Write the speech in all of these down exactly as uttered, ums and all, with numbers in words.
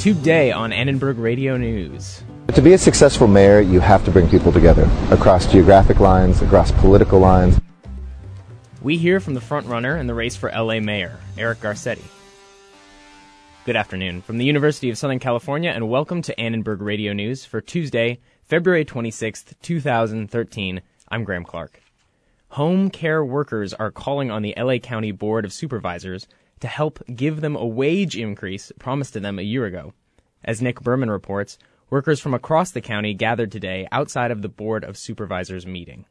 Today on Annenberg Radio News. To be a successful mayor, you have to bring people together across geographic lines, across political lines. We hear from the front-runner in the race for L A mayor, Eric Garcetti. Good afternoon from the University of Southern California, and welcome to Annenberg Radio News for Tuesday, February twenty-sixth, twenty thirteen. I'm Graham Clark. Home care workers are calling on the L A County Board of Supervisors to help give them a wage increase promised to them a year ago. As Nick Berman reports, workers from across the county gathered today outside of the Board of Supervisors meeting.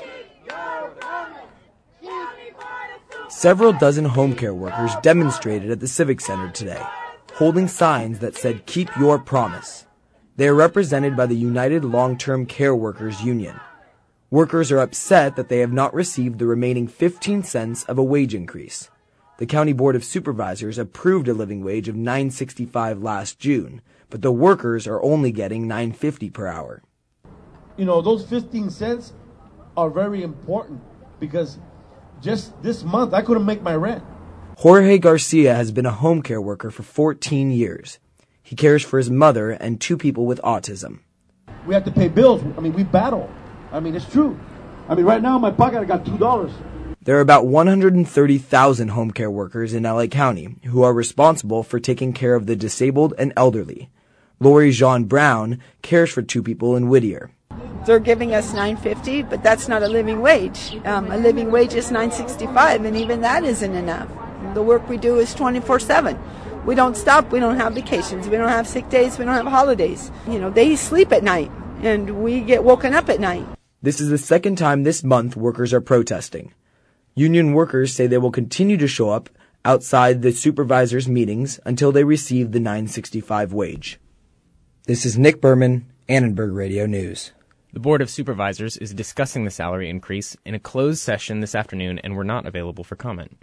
Several dozen home care workers demonstrated at the Civic Center today, holding signs that said, "Keep your promise." They are represented by the United Long-Term Care Workers Union. Workers are upset that they have not received the remaining fifteen cents of a wage increase. The County Board of Supervisors approved a living wage of nine dollars and sixty-five cents last June, but the workers are only getting nine dollars and fifty cents per hour. You know, those fifteen cents are very important because just this month I couldn't make my rent. Jorge Garcia has been a home care worker for fourteen years. He cares for his mother and two people with autism. We have to pay bills. I mean, we battle. I mean, it's true. I mean, right now in my pocket I got two dollars. There are about one hundred thirty thousand home care workers in L A County who are responsible for taking care of the disabled and elderly. Lori Jean Brown cares for two people in Whittier. They're giving us nine dollars and fifty cents, but that's not a living wage. Um, a living wage is nine dollars and sixty-five cents, and even that isn't enough. The work we do is twenty-four seven. We don't stop. We don't have vacations. We don't have sick days. We don't have holidays. You know, they sleep at night, and we get woken up at night. This is the second time this month workers are protesting. Union workers say they will continue to show up outside the supervisors' meetings until they receive the nine dollars and sixty-five cents wage. This is Nick Berman, Annenberg Radio News. The Board of Supervisors is discussing the salary increase in a closed session this afternoon and were not available for comment.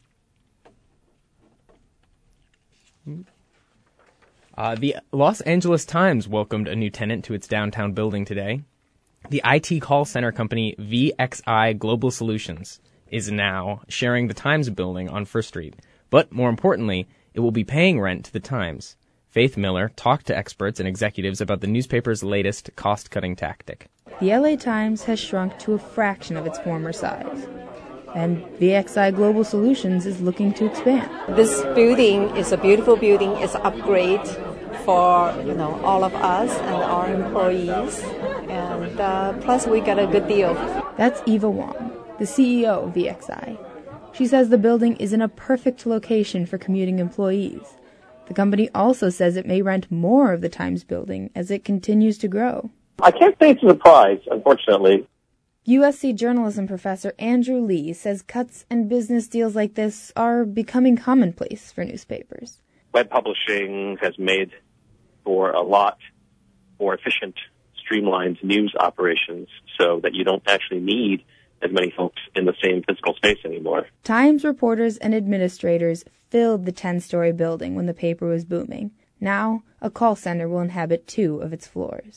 Uh, the Los Angeles Times welcomed a new tenant to its downtown building today. The I T call center company V X I Global Solutions is now sharing the Times building on First Street. But more importantly, it will be paying rent to the Times. Faith Miller talked to experts and executives about the newspaper's latest cost-cutting tactic. The L A Times has shrunk to a fraction of its former size, and V X I Global Solutions is looking to expand. This building is a beautiful building. It's an upgrade for, you know, all of us and our employees, and uh, plus we got a good deal. That's Eva Wong, the C E O of V X I. She says the building is in a perfect location for commuting employees. The company also says it may rent more of the Times building as it continues to grow. I can't say it's a surprise, unfortunately. U S C journalism professor Andrew Lee says cuts and business deals like this are becoming commonplace for newspapers. Web publishing has made for a lot more efficient, streamlined news operations so that you don't actually need as many folks in the same physical space anymore. Times reporters and administrators filled the ten-story building when the paper was booming. Now, a call center will inhabit two of its floors.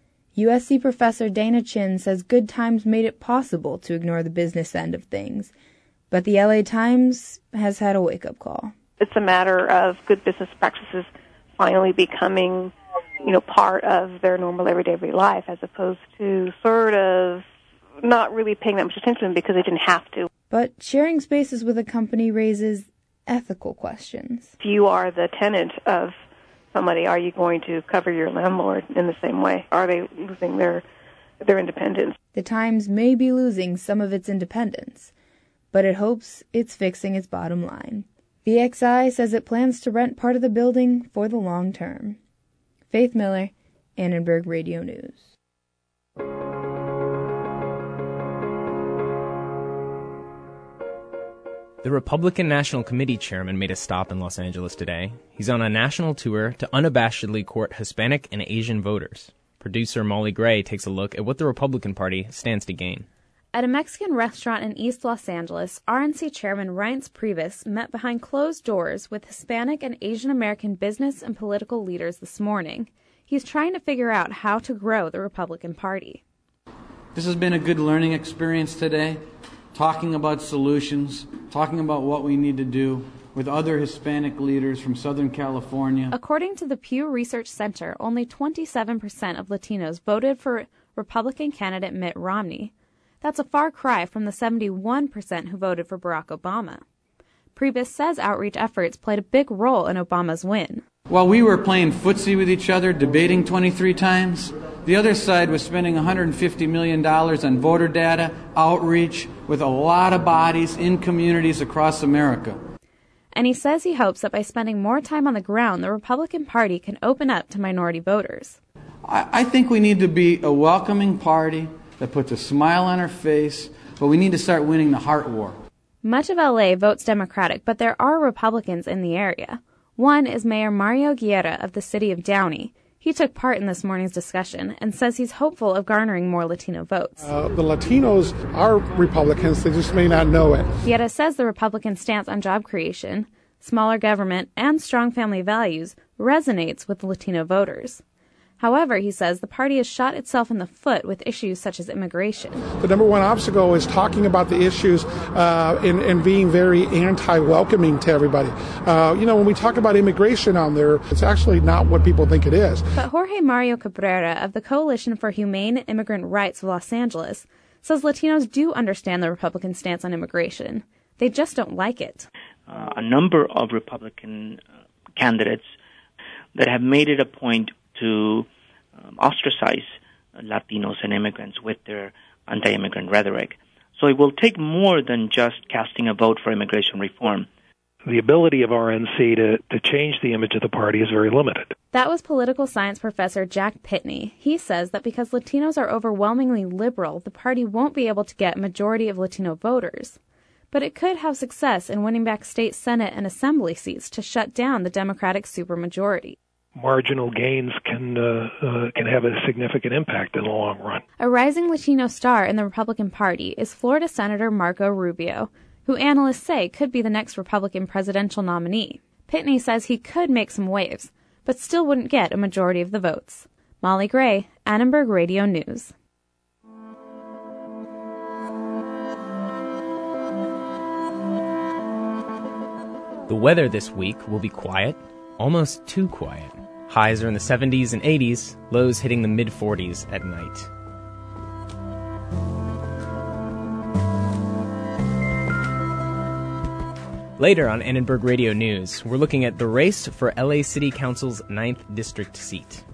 U S C professor Dana Chin says Good Times made it possible to ignore the business end of things, but the L A Times has had a wake-up call. It's a matter of good business practices finally becoming, you know, part of their normal everyday life, as opposed to sort of not really paying that much attention because they didn't have to. But sharing spaces with a company raises ethical questions. If you are the tenant of somebody, are you going to cover your landlord in the same way? Are they losing their their independence? The Times may be losing some of its independence, but it hopes it's fixing its bottom line. V X I says it plans to rent part of the building for the long term. Faith Miller, Annenberg Radio News. The Republican National Committee chairman made a stop in Los Angeles today. He's on a national tour to unabashedly court Hispanic and Asian voters. Producer Molly Gray takes a look at what the Republican Party stands to gain. At a Mexican restaurant in East Los Angeles, R N C Chairman Reince Priebus met behind closed doors with Hispanic and Asian American business and political leaders this morning. He's trying to figure out how to grow the Republican Party. This has been a good learning experience today, talking about solutions, talking about what we need to do. with other Hispanic leaders from Southern California. According to the Pew Research Center, only twenty-seven percent of Latinos voted for Republican candidate Mitt Romney. That's a far cry from the seventy-one percent who voted for Barack Obama. Priebus says outreach efforts played a big role in Obama's win. While we were playing footsie with each other, debating twenty-three times, the other side was spending one hundred fifty million dollars on voter data, outreach, with a lot of bodies in communities across America. And he says he hopes that by spending more time on the ground, the Republican Party can open up to minority voters. I, I think we need to be a welcoming party that puts a smile on our face, but we need to start winning the heart war. Much of L A votes Democratic, but there are Republicans in the area. One is Mayor Mario Guerra of the city of Downey. He took part in this morning's discussion and says he's hopeful of garnering more Latino votes. Uh, the Latinos are Republicans, they just may not know it. Guerra says the Republican stance on job creation, smaller government, and strong family values resonates with Latino voters. However, he says the party has shot itself in the foot with issues such as immigration. The number one obstacle is talking about the issues uh, and, and being very anti-welcoming to everybody. Uh, you know, when we talk about immigration on there, it's actually not what people think it is. But Jorge Mario Cabrera of the Coalition for Humane Immigrant Rights of Los Angeles says Latinos do understand the Republican stance on immigration. They just don't like it. Uh, a number of Republican uh, candidates that have made it a point to um, ostracize Latinos and immigrants with their anti-immigrant rhetoric. So it will take more than just casting a vote for immigration reform. The ability of R N C to, to change the image of the party is very limited. That was political science professor Jack Pitney. He says that because Latinos are overwhelmingly liberal, the party won't be able to get a majority of Latino voters. But it could have success in winning back state Senate and Assembly seats to shut down the Democratic supermajority. Marginal gains can uh, uh, can have a significant impact in the long run. A rising Latino star in the Republican Party is Florida Senator Marco Rubio, who analysts say could be the next Republican presidential nominee. Pitney says he could make some waves, but still wouldn't get a majority of the votes. Molly Gray, Annenberg Radio News. The weather this week will be quiet, almost too quiet. Highs are in the seventies and eighties, lows hitting the mid-forties at night. Later on Annenberg Radio News, we're looking at the race for L A City Council's ninth District seat.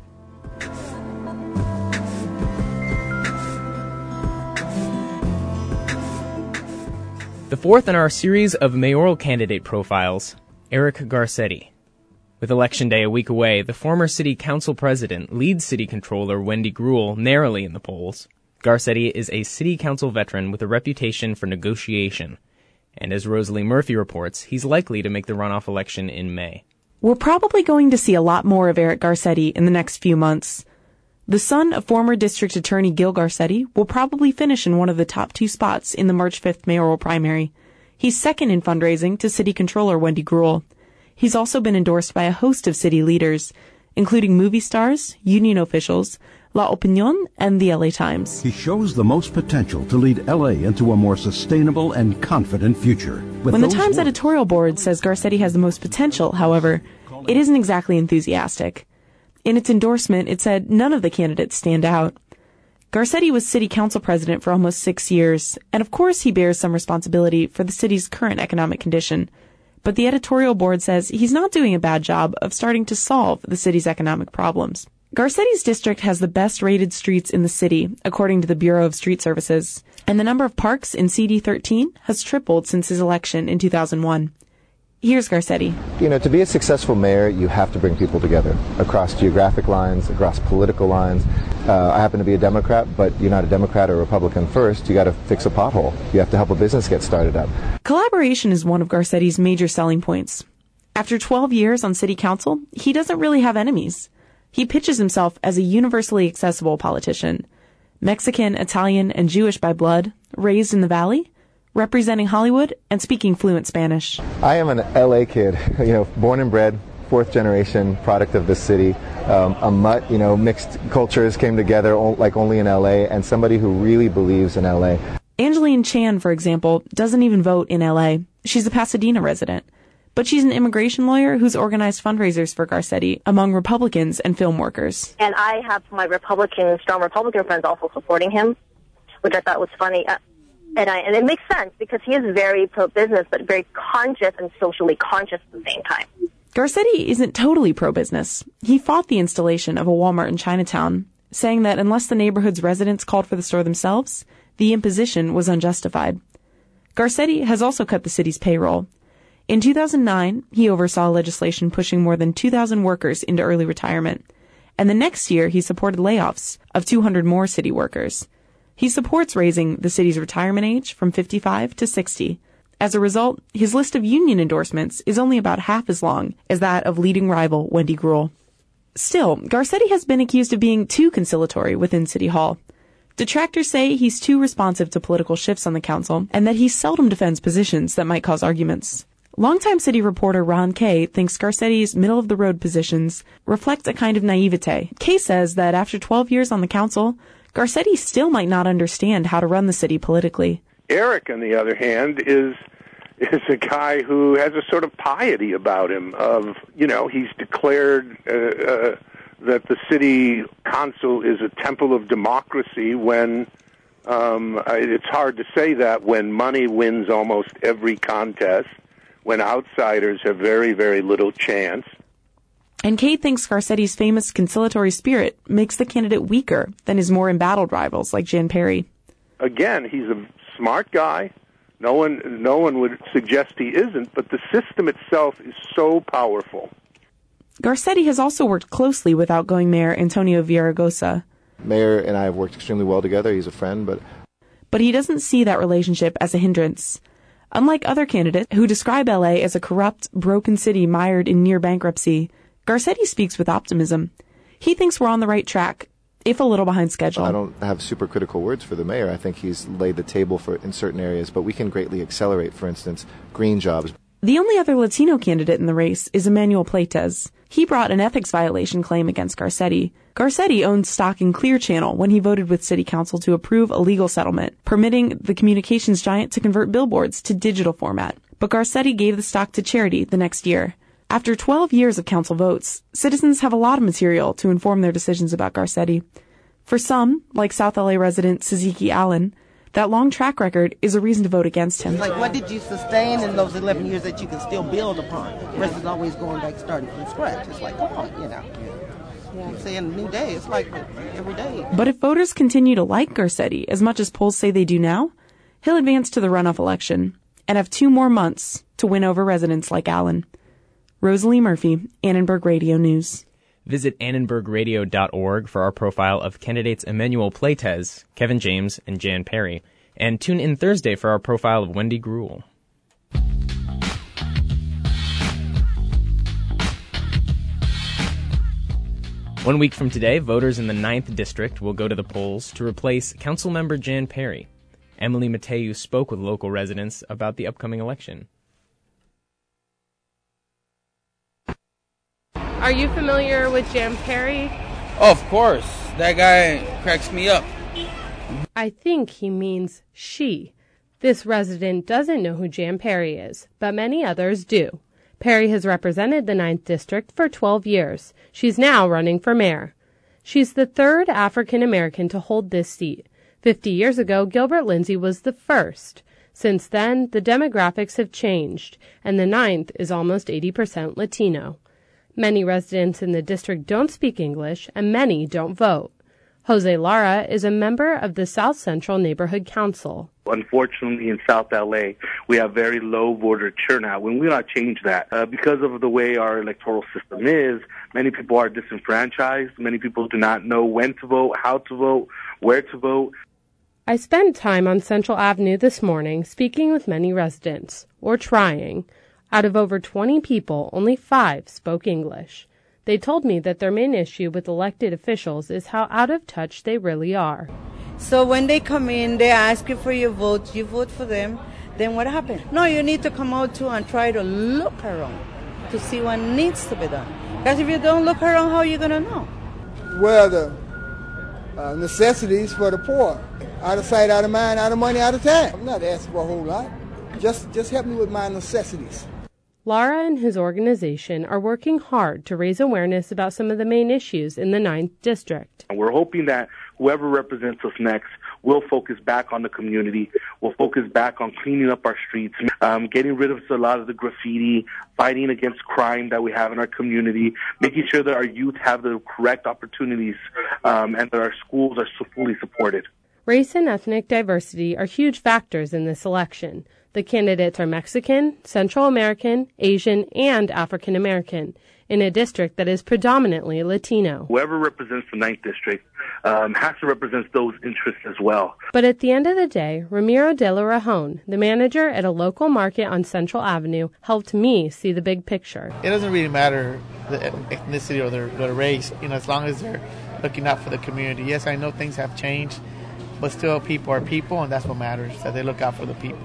The fourth in our series of mayoral candidate profiles, Eric Garcetti. With Election Day a week away, the former city council president leads city controller Wendy Gruhl narrowly in the polls. Garcetti is a city council veteran with a reputation for negotiation. And as Rosalie Murphy reports, he's likely to make the runoff election in May. We're probably going to see a lot more of Eric Garcetti in the next few months. The son of former District Attorney Gil Garcetti will probably finish in one of the top two spots in the March fifth mayoral primary. He's second in fundraising to City Controller Wendy Gruhl. He's also been endorsed by a host of city leaders, including movie stars, union officials, La Opinión, and the L A Times. He shows the most potential to lead L A into a more sustainable and confident future. With when the Times words, editorial board says Garcetti has the most potential, however, it isn't exactly enthusiastic. In its endorsement, it said none of the candidates stand out. Garcetti was city council president for almost six years, and of course he bears some responsibility for the city's current economic condition. But the editorial board says he's not doing a bad job of starting to solve the city's economic problems. Garcetti's district has the best rated streets in the city, according to the Bureau of Street Services, and the number of parks in C D thirteen has tripled since his election in two thousand one. Here's Garcetti. You know, to be a successful mayor, you have to bring people together across geographic lines, across political lines. Uh, I happen to be a Democrat, but you're not a Democrat or Republican first. You got to fix a pothole. You have to help a business get started up. Collaboration is one of Garcetti's major selling points. After twelve years on city council, he doesn't really have enemies. He pitches himself as a universally accessible politician. Mexican, Italian, and Jewish by blood, raised in the Valley, representing Hollywood, and speaking fluent Spanish. I am an L A kid, you know, born and bred, fourth generation product of this city. Um, a mutt, you know, mixed cultures came together like only in L A, and somebody who really believes in L A. Angeline Chan, for example, doesn't even vote in L A. She's a Pasadena resident. but she's an immigration lawyer who's organized fundraisers for Garcetti among Republicans and film workers. And I have my Republican, strong Republican friends also supporting him, which I thought was funny. Uh, and, I, and it makes sense because he is very pro-business, but very conscious and socially conscious at the same time. Garcetti isn't totally pro-business. He fought the installation of a Walmart in Chinatown, saying that unless the neighborhood's residents called for the store themselves, the imposition was unjustified. Garcetti has also cut the city's payroll. In two thousand nine, he oversaw legislation pushing more than two thousand workers into early retirement. And the next year, he supported layoffs of two hundred more city workers. He supports raising the city's retirement age from fifty-five to sixty. As a result, his list of union endorsements is only about half as long as that of leading rival Wendy Gruhl. Still, Garcetti has been accused of being too conciliatory within City Hall. Detractors say he's too responsive to political shifts on the council and that he seldom defends positions that might cause arguments. Longtime city reporter Ron Kay thinks Garcetti's middle-of-the-road positions reflect a kind of naivete. Kay says that after twelve years on the council, Garcetti still might not understand how to run the city politically. Eric, on the other hand, is is a guy who has a sort of piety about him of, you know, he's declared uh, uh, that the city council is a temple of democracy when um, it's hard to say that when money wins almost every contest, when outsiders have very, very little chance. And Kay thinks Garcetti's famous conciliatory spirit makes the candidate weaker than his more embattled rivals like Jan Perry. Again, he's a smart guy. No one, no one would suggest he isn't, but the system itself is so powerful. Garcetti has also worked closely with outgoing Mayor Antonio Villaraigosa. Mayor and I have worked extremely well together. He's a friend, but... But he doesn't see that relationship as a hindrance. Unlike other candidates who describe L A as a corrupt, broken city mired in near bankruptcy, Garcetti speaks with optimism. He thinks we're on the right track, if a little behind schedule. I don't have super critical words for the mayor. I think he's laid the table for in certain areas, but we can greatly accelerate, for instance, green jobs. The only other Latino candidate in the race is Emmanuel Pleitez. He brought an ethics violation claim against Garcetti. Garcetti owned stock in Clear Channel when he voted with City Council to approve a legal settlement, permitting the communications giant to convert billboards to digital format. But Garcetti gave the stock to charity the next year. After twelve years of council votes, citizens have a lot of material to inform their decisions about Garcetti. For some, like South L A resident Saziki Allen, that long track record is a reason to vote against him. Like, what did you sustain in those eleven years that you can still build upon versus always going back starting from scratch? It's like, come on, you know. Yeah. You're saying a new day. It's like every day. But if voters continue to like Garcetti as much as polls say they do now, he'll advance to the runoff election and have two more months to win over residents like Allen. Rosalie Murphy, Annenberg Radio News. Visit annenberg radio dot org for our profile of candidates Emmanuel Pleitez, Kevin James, and Jan Perry. And tune in Thursday for our profile of Wendy Gruhl. One week from today, voters in the ninth District will go to the polls to replace Councilmember Jan Perry. Emily Mateu spoke with local residents about the upcoming election. Are you familiar with Jan Perry? Oh, of course. That guy cracks me up. I think he means she. This resident doesn't know who Jan Perry is, but many others do. Perry has represented the ninth District for twelve years. She's now running for mayor. She's the third African American to hold this seat. Fifty years ago, Gilbert Lindsay was the first. Since then, the demographics have changed, and the ninth is almost eighty percent Latino. Many residents in the district don't speak English, and many don't vote. Jose Lara is a member of the South Central Neighborhood Council. Unfortunately, in South L A, we have very low voter turnout. When we want to change that, uh, because of the way our electoral system is, many people are disenfranchised. Many people do not know when to vote, how to vote, where to vote. I spent time on Central Avenue this morning speaking with many residents, or trying. Out of over twenty people, only five spoke English. They told me that their main issue with elected officials is how out of touch they really are. So when they come in, they ask you for your vote, you vote for them, then what happens? No, you need to come out too and try to look around to see what needs to be done. Because if you don't look around, how are you going to know? Where are the uh, necessities for the poor? Out of sight, out of mind, out of money, out of time. I'm not asking for a whole lot. Just, just help me with my necessities. Lara and his organization are working hard to raise awareness about some of the main issues in the ninth District. We're hoping that whoever represents us next will focus back on the community, will focus back on cleaning up our streets, um, getting rid of a lot of the graffiti, fighting against crime that we have in our community, making sure that our youth have the correct opportunities, um, and that our schools are fully supported. Race and ethnic diversity are huge factors in this election. The candidates are Mexican, Central American, Asian, and African American, in a district that is predominantly Latino. Whoever represents the ninth District um, has to represent those interests as well. But at the end of the day, Ramiro de la Rajon, the manager at a local market on Central Avenue, helped me see the big picture. It doesn't really matter the ethnicity or the, the race, you know, as long as they're looking out for the community. Yes, I know things have changed, but still people are people, and that's what matters, that they look out for the people.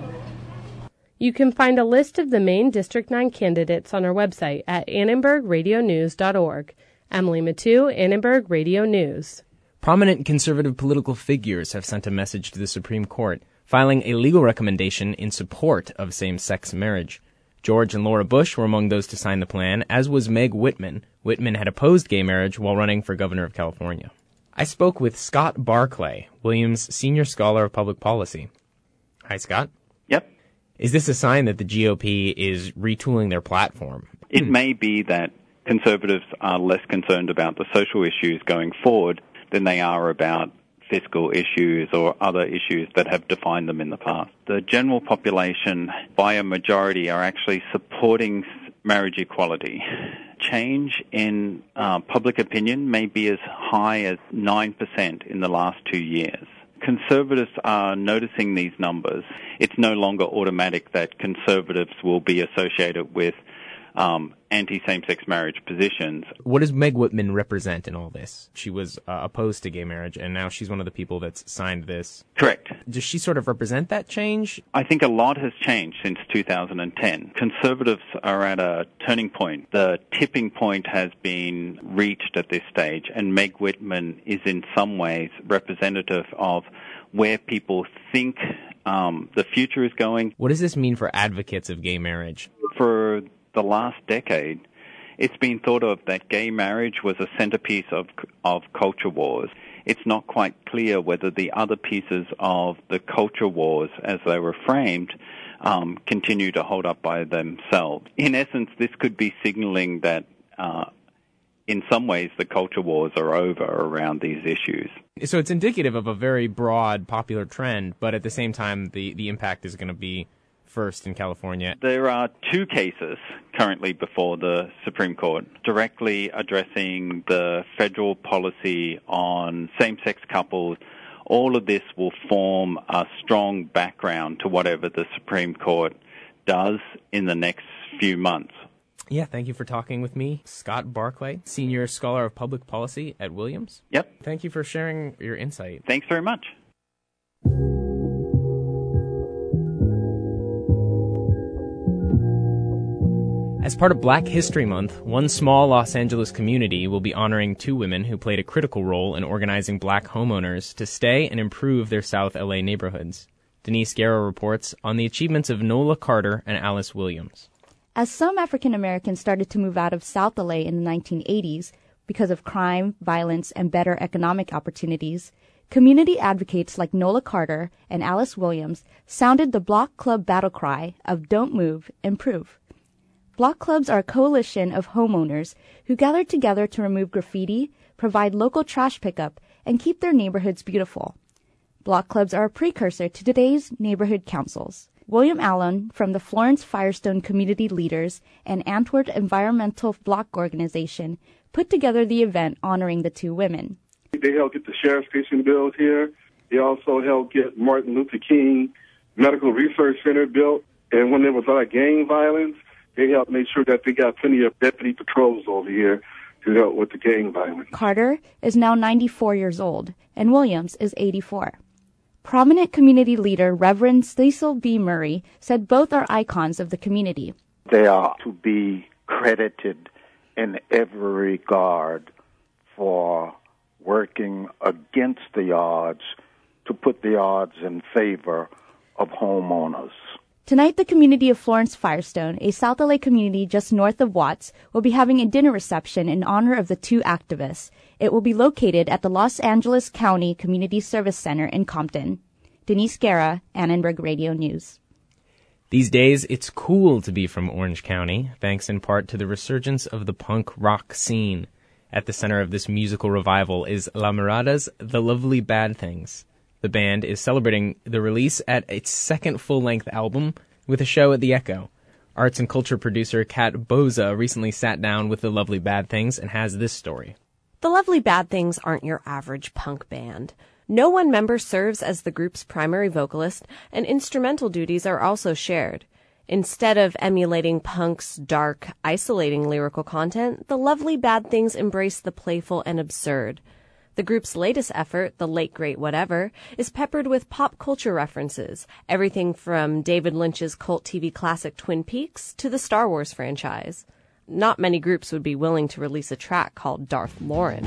You can find a list of the main District nine candidates on our website at annenberg radio news dot org. Emily Mathieu, Annenberg Radio News. Prominent conservative political figures have sent a message to the Supreme Court, filing a legal recommendation in support of same-sex marriage. George and Laura Bush were among those to sign the plan, as was Meg Whitman. Whitman had opposed gay marriage while running for governor of California. I spoke with Scott Barclay, Williams Senior Scholar of Public Policy. Hi, Scott. Yep. Is this a sign that the G O P is retooling their platform? It may be that conservatives are less concerned about the social issues going forward than they are about fiscal issues or other issues that have defined them in the past. The general population, by a majority, are actually supporting marriage equality. Change in uh, public opinion may be as high as nine percent in the last two years. Conservatives are noticing these numbers. It's no longer automatic that conservatives will be associated with um, anti-same-sex marriage positions. What does Meg Whitman represent in all this? She was uh, opposed to gay marriage, and now she's one of the people that's signed this. Correct. Does she sort of represent that change? I think a lot has changed since two thousand ten. Conservatives are at a turning point. The tipping point has been reached at this stage, and Meg Whitman is in some ways representative of where people think um, the future is going. What does this mean for advocates of gay marriage? For the last decade, it's been thought of that gay marriage was a centerpiece of of culture wars. It's not quite clear whether the other pieces of the culture wars, as they were framed, um, continue to hold up by themselves. In essence, this could be signaling that uh, in some ways the culture wars are over around these issues. So it's indicative of a very broad popular trend, but at the same time, the, the impact is going to be first in California. There are two cases currently before the Supreme Court directly addressing the federal policy on same-sex couples. All of this will form a strong background to whatever the Supreme Court does in the next few months. Yeah, thank you for talking with me, Scott Barclay, Senior Scholar of Public Policy at Williams. Yep. Thank you for sharing your insight. Thanks very much. As part of Black History Month, one small Los Angeles community will be honoring two women who played a critical role in organizing black homeowners to stay and improve their South L A neighborhoods. Denise Guerra reports on the achievements of Nola Carter and Alice Williams. As some African Americans started to move out of South L A in the nineteen eighties because of crime, violence, and better economic opportunities, community advocates like Nola Carter and Alice Williams sounded the Block Club battle cry of Don't Move, Improve. Block clubs are a coalition of homeowners who gather together to remove graffiti, provide local trash pickup, and keep their neighborhoods beautiful. Block clubs are a precursor to today's neighborhood councils. William Allen from the Florence Firestone Community Leaders and Antwerp Environmental Block Organization put together the event honoring the two women. They helped get the sheriff's station built here. They also helped get Martin Luther King Medical Research Center built. And when there was a lot of gang violence, they helped make sure that they got plenty of deputy patrols over here to help with the gang violence. Carter is now ninety-four years old, and Williams is eighty-four. Prominent community leader Reverend Cecil B. Murray said both are icons of the community. They are to be credited in every regard for working against the odds to put the odds in favor of homeowners. Tonight, the community of Florence Firestone, a South L A community just north of Watts, will be having a dinner reception in honor of the two activists. It will be located at the Los Angeles County Community Service Center in Compton. Denise Guerra, Annenberg Radio News. These days, it's cool to be from Orange County, thanks in part to the resurgence of the punk rock scene. At the center of this musical revival is La Mirada's The Lovely Bad Things. The band is celebrating the release at its second full-length album with a show at the Echo. Arts and culture producer Kat Boza recently sat down with The Lovely Bad Things and has this story. The Lovely Bad Things aren't your average punk band. No one member serves as the group's primary vocalist, and instrumental duties are also shared. Instead of emulating punk's dark, isolating lyrical content, The Lovely Bad Things embrace the playful and absurd. The group's latest effort, The Late Great Whatever, is peppered with pop culture references, everything from David Lynch's cult T V classic Twin Peaks to the Star Wars franchise. Not many groups would be willing to release a track called Darth Lauren.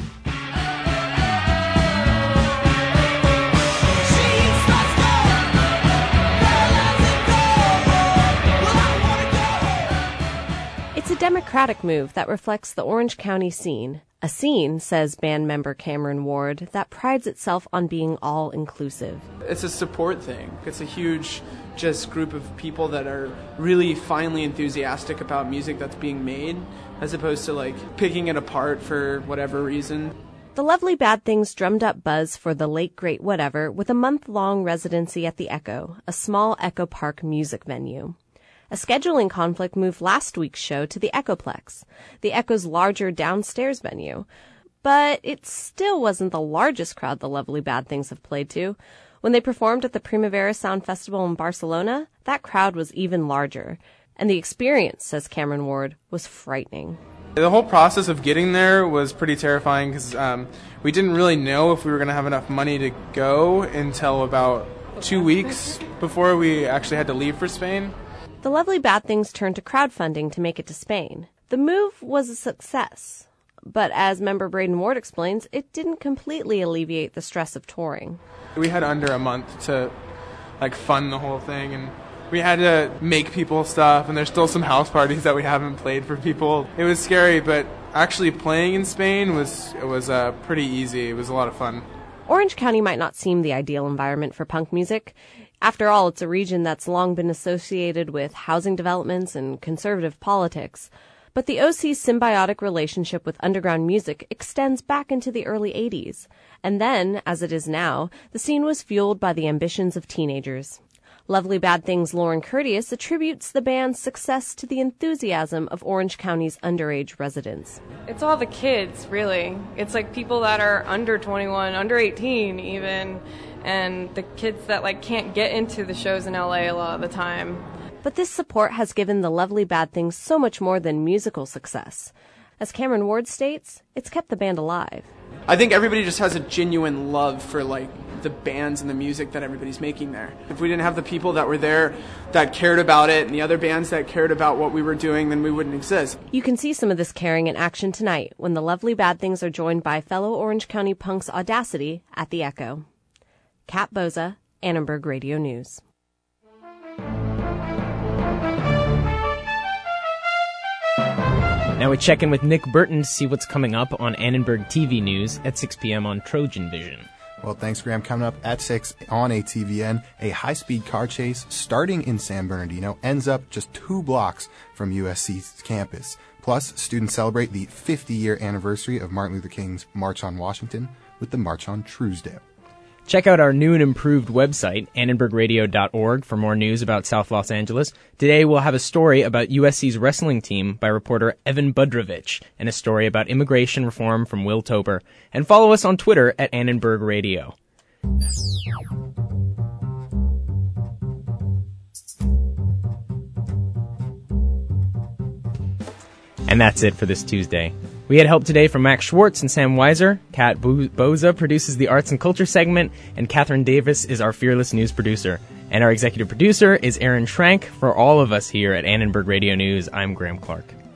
It's a democratic move that reflects the Orange County scene. A scene, says band member Cameron Ward, that prides itself on being all-inclusive. It's a support thing. It's a huge just group of people that are really finally enthusiastic about music that's being made, as opposed to like picking it apart for whatever reason. The Lovely Bad Things drummed up buzz for The Late Great Whatever with a month-long residency at the Echo, a small Echo Park music venue. A scheduling conflict moved last week's show to the Echoplex, the Echo's larger downstairs venue. But it still wasn't the largest crowd the Lovely Bad Things have played to. When they performed at the Primavera Sound Festival in Barcelona, that crowd was even larger. And the experience, says Cameron Ward, was frightening. The whole process of getting there was pretty terrifying because um, we didn't really know if we were going to have enough money to go until about two weeks before we actually had to leave for Spain. The Lovely Bad Things turned to crowdfunding to make it to Spain. The move was a success, but as member Braden Ward explains, it didn't completely alleviate the stress of touring. We had under a month to like fund the whole thing, and we had to make people stuff, and there's still some house parties that we haven't played for people. It was scary, but actually playing in Spain was it was uh, pretty easy. It was a lot of fun. Orange County might not seem the ideal environment for punk music. After all, it's a region that's long been associated with housing developments and conservative politics. But the O C's symbiotic relationship with underground music extends back into the early eighties. And then, as it is now, the scene was fueled by the ambitions of teenagers. Lovely Bad Things' Lauren Curtius attributes the band's success to the enthusiasm of Orange County's underage residents. It's all the kids, really. It's like people that are under twenty-one, under eighteen even, and the kids that like can't get into the shows in L A a lot of the time. But this support has given the Lovely Bad Things so much more than musical success. As Cameron Ward states, it's kept the band alive. I think everybody just has a genuine love for like the bands and the music that everybody's making there. If we didn't have the people that were there that cared about it and the other bands that cared about what we were doing, then we wouldn't exist. You can see some of this caring in action tonight when the Lovely Bad Things are joined by fellow Orange County punks Audacity at the Echo. Kat Boza, Annenberg Radio News. Now we check in with Nick Burton to see what's coming up on Annenberg T V News at six p.m. on Trojan Vision. Well, thanks, Graham. Coming up at six on A T V N, a high-speed car chase starting in San Bernardino ends up just two blocks from U S C's campus. Plus, students celebrate the fifty-year anniversary of Martin Luther King's March on Washington with the March on Truesdale. Check out our new and improved website, annenberg radio dot org, for more news about South Los Angeles. Today we'll have a story about U S C's wrestling team by reporter Evan Budrovich, and a story about immigration reform from Will Tober. And follow us on Twitter at Annenberg Radio. And that's it for this Tuesday. We had help today from Max Schwartz and Sam Weiser. Kat Boza produces the Arts and Culture segment, and Catherine Davis is our fearless news producer. And our executive producer is Aaron Schrank. For all of us here at Annenberg Radio News, I'm Graham Clark.